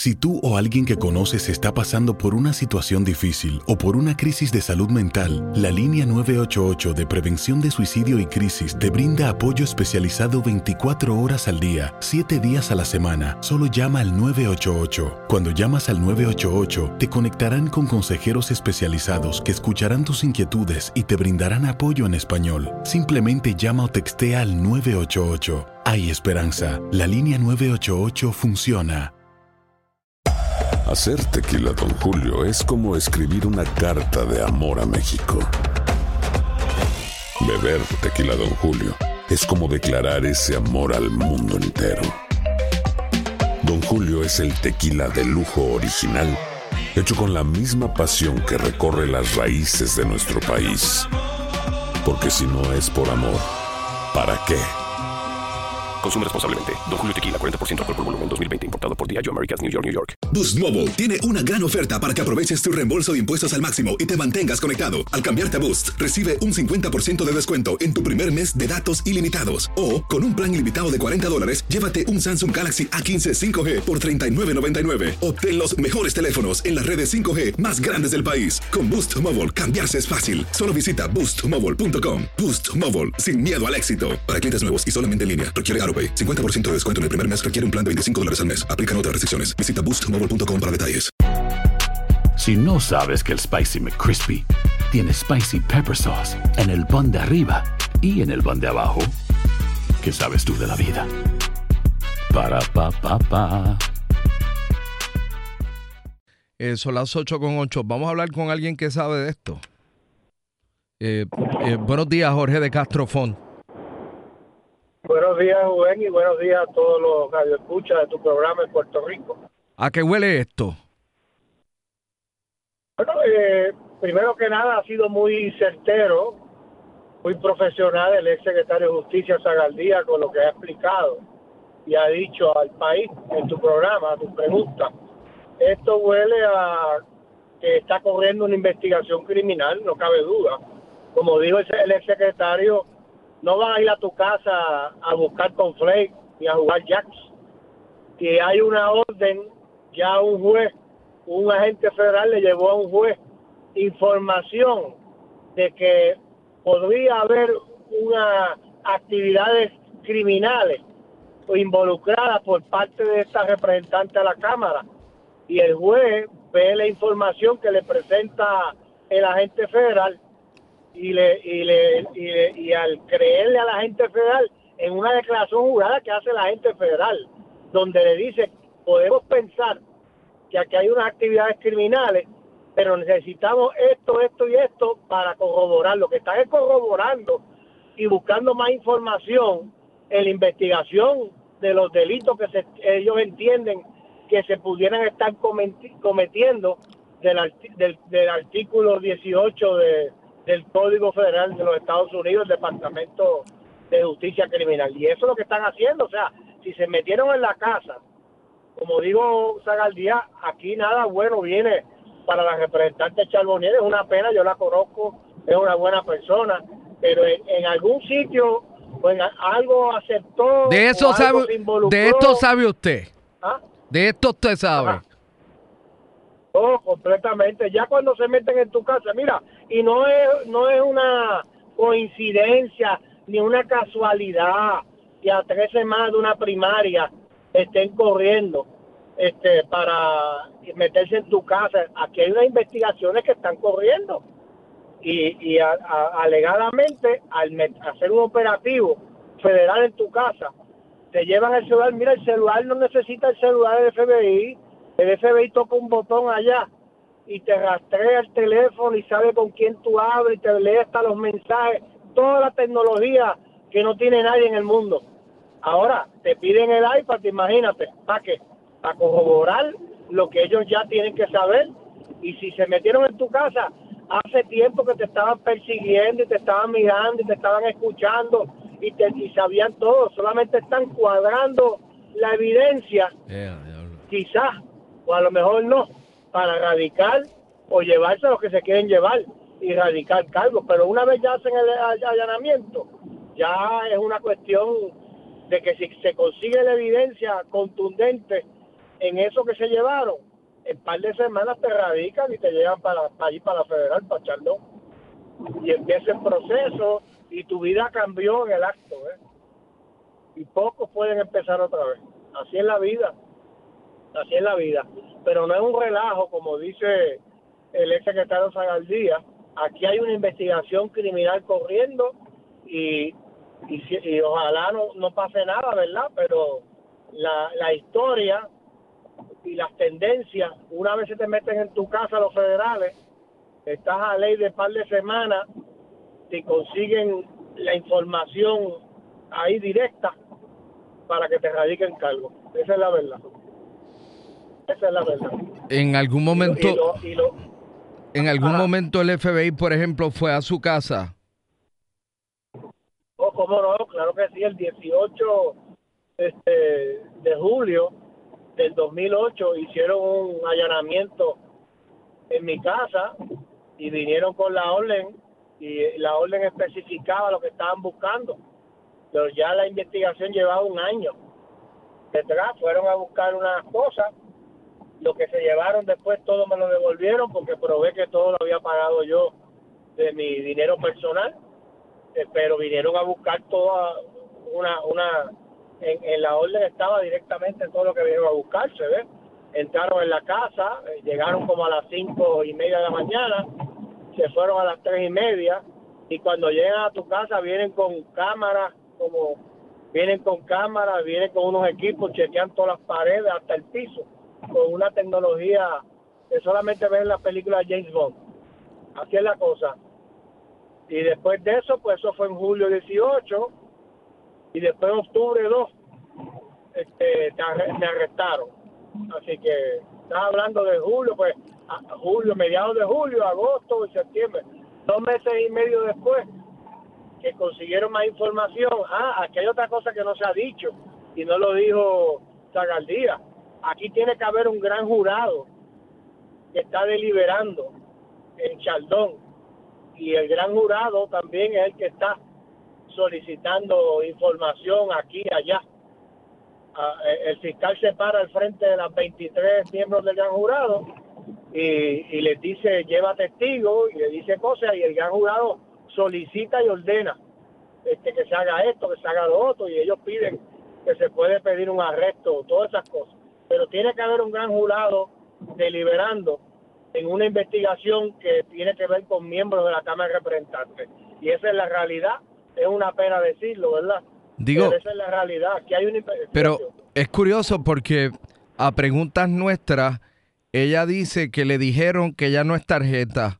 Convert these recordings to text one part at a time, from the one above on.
Si tú o alguien que conoces está pasando por una situación difícil o por una crisis de salud mental, la línea 988 de Prevención de Suicidio y Crisis te brinda apoyo especializado 24 horas al día, 7 días a la semana. Solo llama al 988. Cuando llamas al 988, te conectarán con consejeros especializados que escucharán tus inquietudes y te brindarán apoyo en español. Simplemente llama o textea al 988. Hay esperanza. La línea 988 funciona. Hacer tequila Don Julio es como escribir una carta de amor a México. Beber tequila Don Julio es como declarar ese amor al mundo entero. Don Julio es el tequila de lujo original, hecho con la misma pasión que recorre las raíces de nuestro país. Porque si no es por amor, ¿para qué? Consume responsablemente. Don Julio Tequila, 40% alcohol por volumen, 2020. Importado por Diageo Americas, New York, New York. Boost Mobile tiene una gran oferta para que aproveches tu reembolso de impuestos al máximo y te mantengas conectado. Al cambiarte a Boost, recibe un 50% de descuento en tu primer mes de datos ilimitados. O, con un plan ilimitado de $40, llévate un Samsung Galaxy A15 5G por $39.99. Obtén los mejores teléfonos en las redes 5G más grandes del país. Con Boost Mobile, cambiarse es fácil. Solo visita boostmobile.com. Boost Mobile, sin miedo al éxito. Para clientes nuevos y solamente en línea, requiere AroPay. 50% de descuento en el primer mes requiere un plan de $25 al mes. Aplican otras restricciones. Visita boostmobile.com para detalles. Si no sabes que el Spicy McCrispy tiene Spicy Pepper Sauce en el pan de arriba y en el pan de abajo, ¿qué sabes tú de la vida? Para, pa, pa, pa. Son las 8:08. Vamos a hablar con alguien que sabe de esto. Buenos días, Jorge de Castro Font. Buenos días, Rubén, y buenos días a todos los radioescuchas de tu programa en Puerto Rico. ¿A qué huele esto? Bueno, primero que nada ha sido muy certero, muy profesional el ex secretario de Justicia Zagaldía con lo que ha explicado y ha dicho al país en tu programa, a tu pregunta. Esto huele a que está corriendo una investigación criminal, no cabe duda. Como dijo el ex secretario, no vas a ir a tu casa a buscar cornflakes ni a jugar jacks. Si hay una orden, ya un juez, un agente federal le llevó a un juez información de que podría haber unas actividades criminales o involucradas por parte de esta representante a la Cámara. Y el juez ve la información que le presenta el agente federal y al creerle al agente federal en una declaración jurada que hace el agente federal, donde le dice, podemos pensar que aquí hay unas actividades criminales, pero necesitamos esto y esto para corroborar. Lo que están es corroborando y buscando más información en la investigación de los delitos que ellos entienden que se pudieran estar cometiendo del artículo 18 del Código Federal de los Estados Unidos, el Departamento de Justicia Criminal. Y eso es lo que están haciendo. O sea, si se metieron en la casa, como digo Zagaldía, aquí nada bueno viene para la representante Charbonnier. Es una pena, yo la conozco, es una buena persona, pero en algún sitio o en algo aceptó. De eso sabe, de esto sabe usted. ¿Ah? De esto usted sabe. Ajá. Oh, completamente. Ya cuando se meten en tu casa, mira, y no es una coincidencia ni una casualidad que a 3 semanas de una primaria estén corriendo para meterse en tu casa. Aquí hay unas investigaciones que están corriendo y alegadamente al hacer un operativo federal en tu casa te llevan el celular. Mira, el celular no necesita el celular del FBI. El FBI toca un botón allá y te rastrea el teléfono y sabe con quién tú hablas y te lee hasta los mensajes. Toda la tecnología que no tiene nadie en el mundo. Ahora, te piden el iPad, imagínate, ¿para qué? Para corroborar lo que ellos ya tienen que saber. Y si se metieron en tu casa, hace tiempo que te estaban persiguiendo y te estaban mirando y te estaban escuchando y sabían todo. Solamente están cuadrando la evidencia, quizás, o a lo mejor no, para radicar o llevarse a lo que se quieren llevar y radicar cargos. Pero una vez ya hacen el allanamiento, ya es una cuestión de que si se consigue la evidencia contundente en eso que se llevaron, en par de semanas te radican y te llevan para allí, para la federal, para Chaldón. Y empieza el proceso y tu vida cambió en el acto, ¿eh? Y pocos pueden empezar otra vez. Así es la vida. Así es la vida. Pero no es un relajo, como dice el ex secretario Zagaldía. Aquí hay una investigación criminal corriendo y ojalá no pase nada, ¿verdad? Pero la historia y las tendencias, una vez se te meten en tu casa los federales, estás a ley de par de semanas, te consiguen la información ahí directa para que te radiquen cargo. Esa es la verdad. Esa es la verdad. En algún momento, en algún Ajá. momento el FBI, por ejemplo, fue a su casa. Oh, cómo no, claro que sí, el 18 de julio del 2008 hicieron un allanamiento en mi casa y vinieron con la orden, y la orden especificaba lo que estaban buscando, pero ya la investigación llevaba un año detrás. Fueron a buscar unas cosas, lo que se llevaron después todo me lo devolvieron porque probé que todo lo había pagado yo de mi dinero personal, pero vinieron a buscar toda en la orden estaba directamente todo lo que vinieron a buscar, se ve. Entraron en la casa, llegaron como a las 5:30 de la mañana, se fueron a las 3:30, y cuando llegan a tu casa vienen con cámaras, vienen con unos equipos, chequean todas las paredes hasta el piso, con una tecnología que solamente ven en las películas de James Bond. Así es la cosa. Y después de eso, pues eso fue en julio 18, y después en octubre 2, me arrestaron. Así que estás hablando de julio, pues mediados de julio, agosto y septiembre. 2 meses y medio después que consiguieron más información. Aquí hay otra cosa que no se ha dicho y no lo dijo Zagaldía. Aquí tiene que haber un gran jurado que está deliberando en Chaldón, y el gran jurado también es el que está solicitando información aquí y allá. El fiscal se para al frente de las 23 miembros del gran jurado y les dice, lleva testigos, y le dice cosas, y el gran jurado solicita y ordena que se haga esto, que se haga lo otro, y ellos piden que se puede pedir un arresto, todas esas cosas. Pero tiene que haber un gran jurado deliberando en una investigación que tiene que ver con miembros de la Cámara de Representantes. Y esa es la realidad. Es una pena decirlo, ¿verdad? Pero esa es la realidad. Aquí hay una investigación. Pero es curioso porque a preguntas nuestras, ella dice que le dijeron que ya no es tarjeta.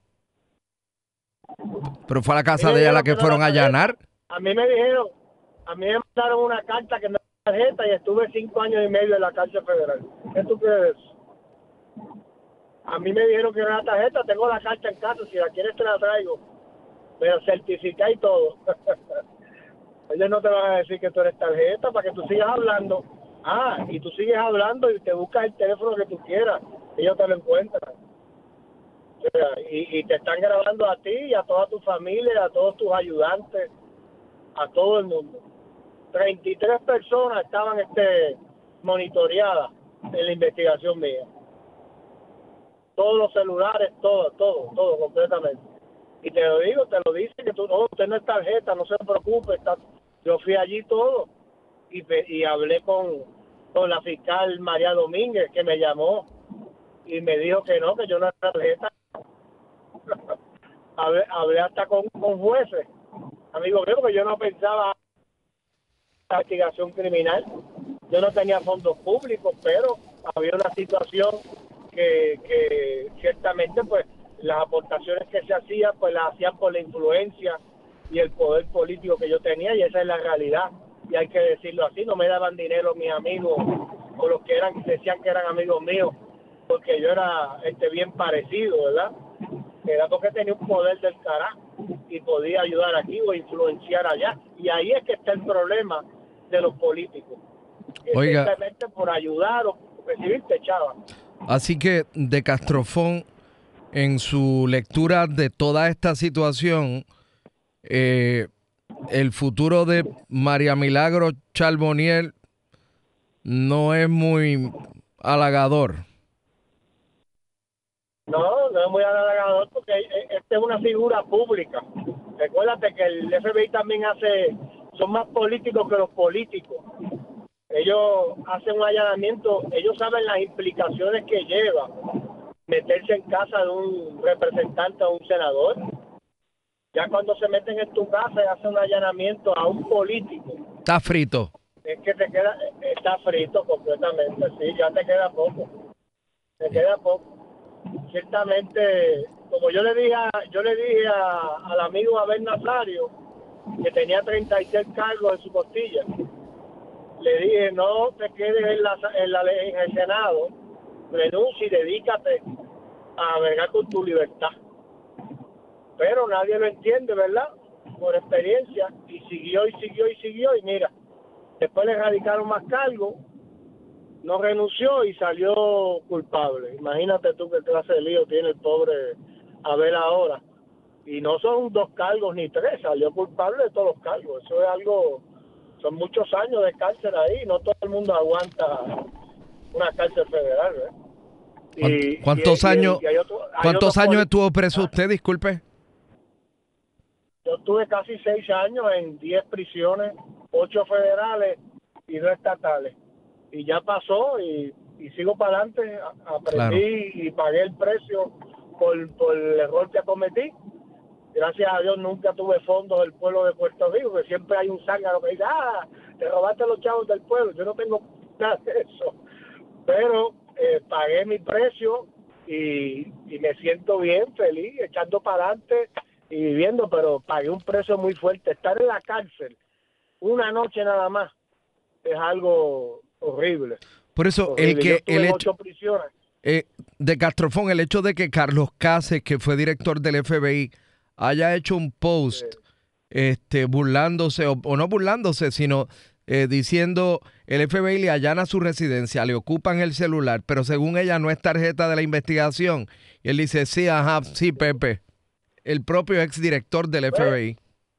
Pero fue a la casa de ella la que fueron a allanar. A mí me mandaron una carta que no es tarjeta y estuve 5 años y medio en la cárcel federal. ¿Qué tú crees de eso? A mí me dijeron que era una tarjeta, tengo la carta en casa, si la quieres te la traigo, pero certificada y todo. Ellos no te van a decir que tú eres tarjeta para que tú sigas hablando. Y tú sigues hablando y te buscas el teléfono que tú quieras, ellos te lo encuentran. O sea, y te están grabando a ti y a toda tu familia, a todos tus ayudantes, a todo el mundo. 33 personas estaban monitoreadas en la investigación mía. Todos los celulares, todo completamente. Y te lo digo, te lo dicen que usted no es tarjeta, no se preocupe. Yo fui allí todo y hablé con la fiscal María Domínguez, que me llamó y me dijo que no, que yo no era tarjeta. hablé hasta con jueces, amigo mío, porque yo no pensaba en investigación criminal. Yo no tenía fondos públicos, pero había una situación que ciertamente pues las aportaciones que se hacían pues las hacían por la influencia y el poder político que yo tenía, y esa es la realidad, y hay que decirlo así. No me daban dinero mis amigos o los que decían que eran amigos míos porque yo era bien parecido, ¿verdad? Era porque tenía un poder del carajo y podía ayudar aquí o influenciar allá, y ahí es que está el problema de los políticos. Oiga, simplemente por ayudar o recibirte, chava. Así que de Castrofón, en su lectura de toda esta situación, el futuro de María Milagro Charbonnier no es muy halagador. No, no es muy halagador porque esta es una figura pública. Recuérdate que el FBI también son más políticos que los políticos. Ellos hacen un allanamiento, ellos saben las implicaciones que lleva meterse en casa de un representante o un senador. Ya cuando se meten en tu casa y hacen un allanamiento a un político. Está frito. Es que está frito completamente, sí, ya te queda poco. Te queda poco. Ciertamente, como yo le dije al amigo Abel Nazario, que tenía 36 cargos en su costilla, le dije, no te quedes en el Senado, renuncia y dedícate a bregar con tu libertad. Pero nadie lo entiende, ¿verdad? Por experiencia, y siguió, y mira, después le radicaron más cargos, no renunció y salió culpable. Imagínate tú qué clase de lío tiene el pobre Abel ahora. Y no son 2 cargos ni 3, salió culpable de todos los cargos. Eso es algo, son muchos años de cárcel ahí, no todo el mundo aguanta una cárcel federal, ¿eh? ¿Cuántos años estuvo preso usted, disculpe? Yo tuve casi 6 años en 10 prisiones, 8 federales y 2 estatales. Y ya pasó y sigo para adelante, aprendí y pagué el precio por el error que cometí. Gracias a Dios nunca tuve fondos del pueblo de Puerto Rico, que siempre hay un zángano que dice, te robaste los chavos del pueblo. Yo no tengo nada de eso. Pero pagué mi precio y me siento bien, feliz, echando para adelante y viviendo, pero pagué un precio muy fuerte. Estar en la cárcel una noche nada más es algo horrible. Por eso horrible. el hecho de Castrofón, el hecho de que Carlos Cases, que fue director del FBI, haya hecho un post burlándose o no burlándose, sino diciendo el FBI le allana su residencia, le ocupan el celular, pero según ella no es tarjeta de la investigación. Y él dice, sí, Pepe, el propio exdirector del FBI.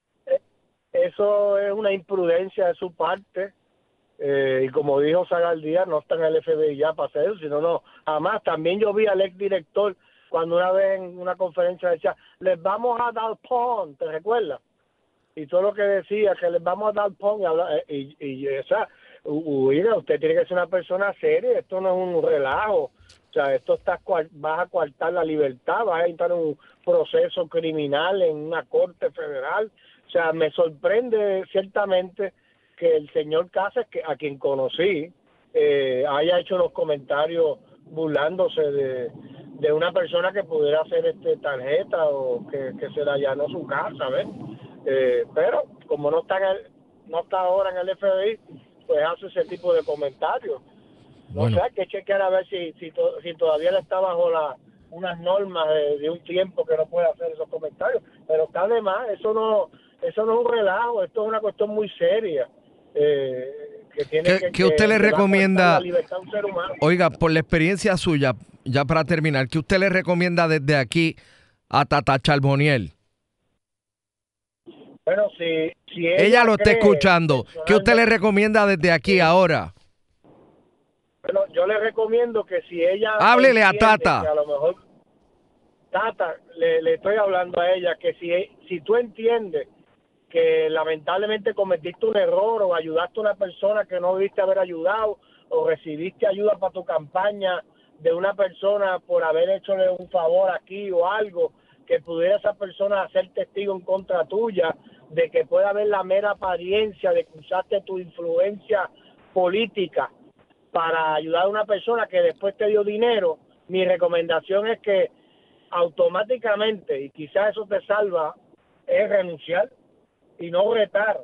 Eso es una imprudencia de su parte. Y como dijo Zagaldía, no está en el FBI ya para hacer eso, sino no. Además, también yo vi al exdirector cuando una vez en una conferencia decía, les vamos a dar PON, ¿te recuerdas? Y todo lo que decía, que les vamos a dar PON, y oiga, usted tiene que ser una persona seria, esto no es un relajo. O sea, vas a coartar la libertad, vas a entrar en un proceso criminal en una corte federal. O sea, me sorprende ciertamente que el señor Cases, a quien conocí, haya hecho los comentarios burlándose de una persona que pudiera hacer tarjeta o que se le allanó su casa, ¿ves? Pero como no está ahora en el FBI, pues hace ese tipo de comentarios. No sé, hay que chequear a ver si todavía él está bajo unas normas de un tiempo que no puede hacer esos comentarios. Pero está de más, eso no es un relajo, esto es una cuestión muy seria. ¿Qué usted le recomienda? La libertad de un ser humano. Oiga, por la experiencia suya, ya para terminar, ¿qué usted le recomienda desde aquí a Tata Charbonnier? Bueno, si ella lo está escuchando, ¿qué usted le recomienda desde aquí ahora? Bueno, yo le recomiendo que si ella... Háblele a Tata. A lo mejor, Tata, le estoy hablando a ella, que si tú entiendes que lamentablemente cometiste un error o ayudaste a una persona que no debiste haber ayudado o recibiste ayuda para tu campaña de una persona por haber hechole un favor aquí o algo, que pudiera esa persona ser testigo en contra tuya, de que pueda haber la mera apariencia de que usaste tu influencia política para ayudar a una persona que después te dio dinero. Mi recomendación es que automáticamente, y quizás eso te salva, es renunciar y no retar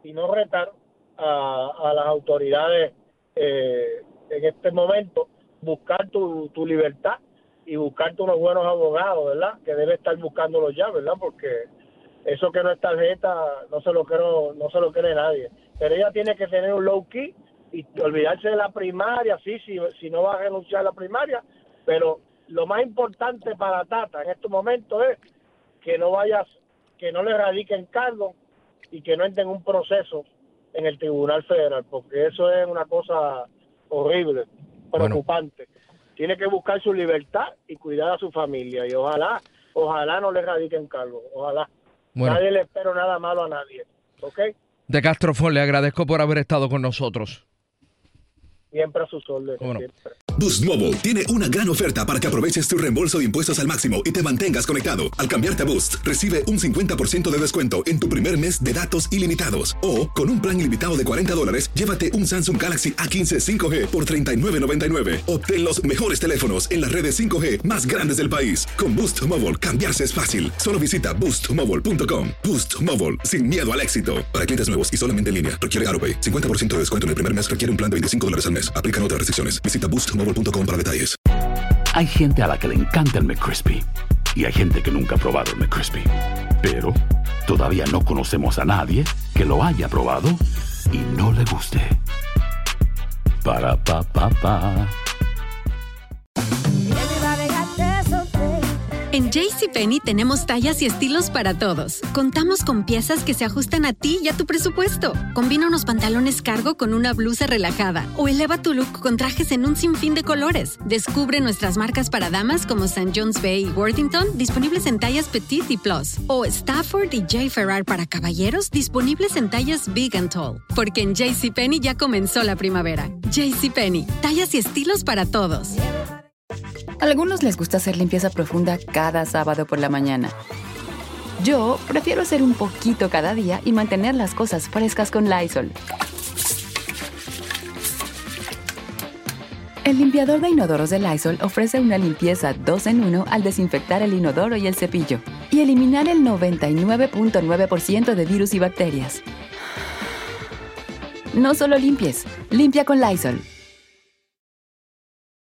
a las autoridades en este momento, buscar tu libertad y buscarte unos buenos abogados, ¿verdad? Que debe estar buscándolos ya, ¿verdad? Porque eso que no es tarjeta no se lo cree nadie. Pero ella tiene que tener un low key y olvidarse de la primaria, si no va a renunciar a la primaria, pero lo más importante para Tata en estos momentos es que no le radiquen cargos y que no entre en un proceso en el Tribunal Federal, porque eso es una cosa horrible. preocupante. Tiene que buscar su libertad y cuidar a su familia. Y ojalá no le radiquen cargo. Ojalá. Bueno. Nadie le espero nada malo a nadie. ¿Ok? De Castrofón, le agradezco por haber estado con nosotros. Siempre a sus órdenes. Bueno. Siempre. Boost Mobile tiene una gran oferta para que aproveches tu reembolso de impuestos al máximo y te mantengas conectado. Al cambiarte a Boost, recibe un 50% de descuento en tu primer mes de datos ilimitados. O, con un plan ilimitado de $40, llévate un Samsung Galaxy A15 5G por $39.99. Obtén los mejores teléfonos en las redes 5G más grandes del país. Con Boost Mobile, cambiarse es fácil. Solo visita boostmobile.com. Boost Mobile, sin miedo al éxito. Para clientes nuevos y solamente en línea, requiere AutoPay. 50% de descuento en el primer mes requiere un plan de $25 al mes. Aplican otras restricciones. Visita boostmobile.com para detalles. Hay gente a la que le encanta el McCrispy y hay gente que nunca ha probado el McCrispy. Pero todavía no conocemos a nadie que lo haya probado y no le guste. Para pa pa pa. En JCPenney tenemos tallas y estilos para todos. Contamos con piezas que se ajustan a ti y a tu presupuesto. Combina unos pantalones cargo con una blusa relajada o eleva tu look con trajes en un sinfín de colores. Descubre nuestras marcas para damas como St. John's Bay y Worthington, disponibles en tallas Petite y Plus. O Stafford y J. Ferrar para caballeros, disponibles en tallas Big and Tall. Porque en JCPenney ya comenzó la primavera. JCPenney, tallas y estilos para todos. A algunos les gusta hacer limpieza profunda cada sábado por la mañana. Yo prefiero hacer un poquito cada día y mantener las cosas frescas con Lysol. El limpiador de inodoros de Lysol ofrece una limpieza 2 en 1 al desinfectar el inodoro y el cepillo y eliminar el 99.9% de virus y bacterias. No solo limpies, limpia con Lysol.